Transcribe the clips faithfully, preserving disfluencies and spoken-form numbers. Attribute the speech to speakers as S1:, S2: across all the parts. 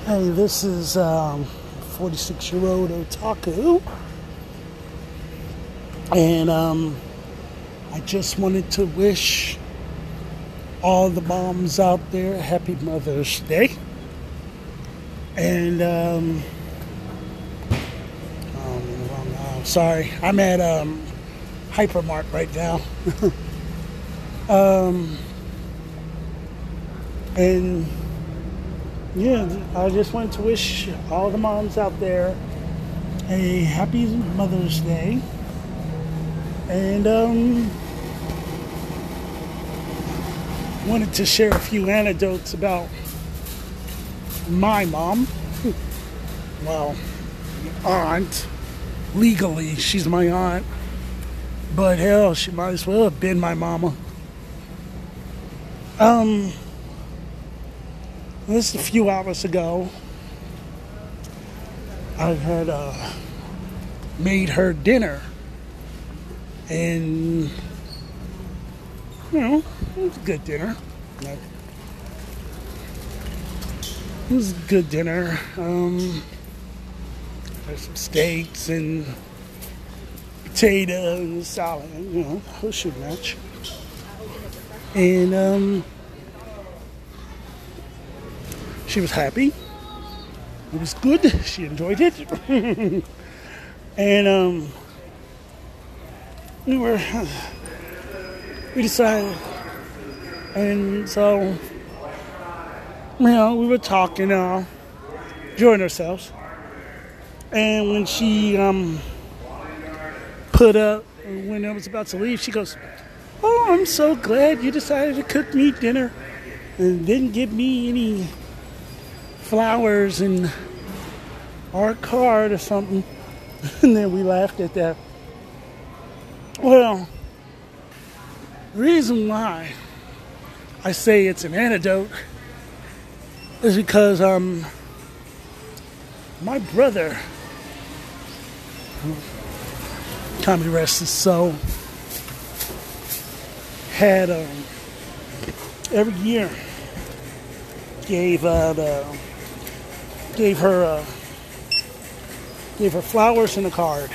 S1: Hey, this is um, forty-six-year-old otaku, and um, I just wanted to wish all the moms out there a happy Mother's Day. And um, oh, wrong, uh, sorry, I'm at um, Hypermart right now. um, and yeah, I just wanted to wish all the moms out there a happy Mother's Day. And um, wanted to share a few anecdotes about my mom. Well, aunt. Legally, she's my aunt. But hell, she might as well have been my mama. Um... This a few hours ago, I had uh, made her dinner, and you know, it was a good dinner. It was a good dinner. Um, there's some steaks and potato and salad. You know, it should match. And um. She was happy. It was good. She enjoyed it. And um, we were, we decided, and so, you know, we were talking, uh, enjoying ourselves. And when she um, put up, when I was about to leave, she goes, "Oh, I'm so glad you decided to cook me dinner and didn't give me any flowers in our card or something." And then we laughed at that. Well, the reason why I say it's an anecdote is because um my brother, God rest his soul, had um every year gave out uh gave her uh, gave her flowers and a card.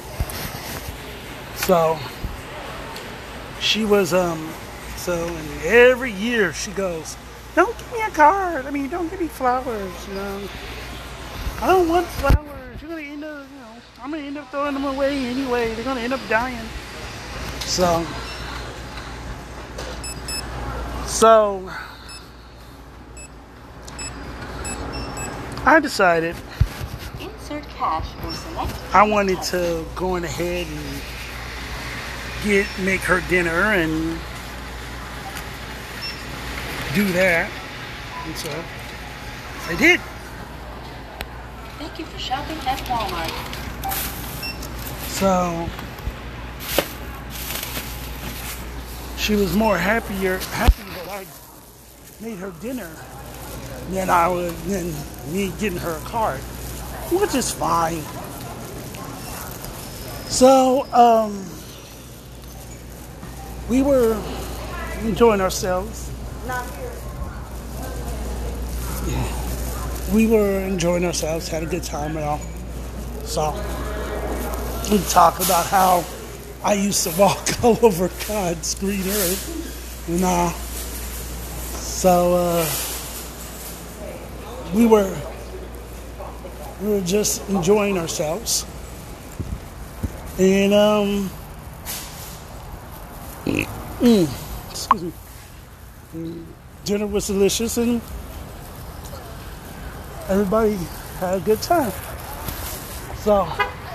S1: So she was um so and every year she goes, "Don't give me a card. I mean, don't give me flowers. You know, I don't want flowers. You're gonna end up, you know, I'm gonna end up throwing them away anyway. They're gonna end up dying." So so. I decided Insert cash or select I wanted to go on ahead and get make her dinner and do that. And so I did.
S2: Thank you for shopping at Walmart.
S1: So she was more happier happy that I made her dinner than I would than me getting her a card, which is fine. So um, we were enjoying ourselves. Not here. Yeah. We were enjoying ourselves, had a good time and all. So we talk about how I used to walk all over God's green earth, and uh, so. Uh, We were we were just enjoying ourselves, and um, mm, excuse me. Dinner was delicious, and everybody had a good time. So,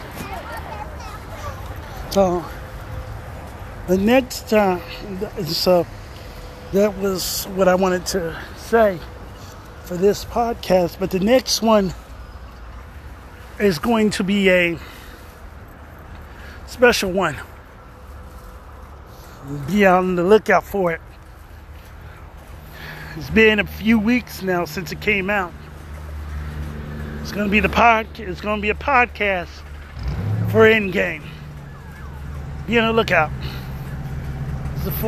S1: so the next time, so that was what I wanted to say for this podcast, but the next one is going to be a special one. Be on the lookout for it. It's been a few weeks now since it came out. It's going to be the pod. It's going to be a podcast for Endgame. Be on the lookout. It's a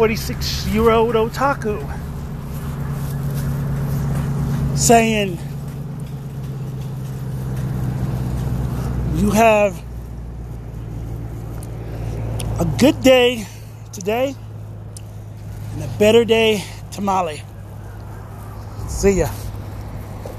S1: forty-six-year-old otaku saying you have a good day today and a better day tomorrow. See ya.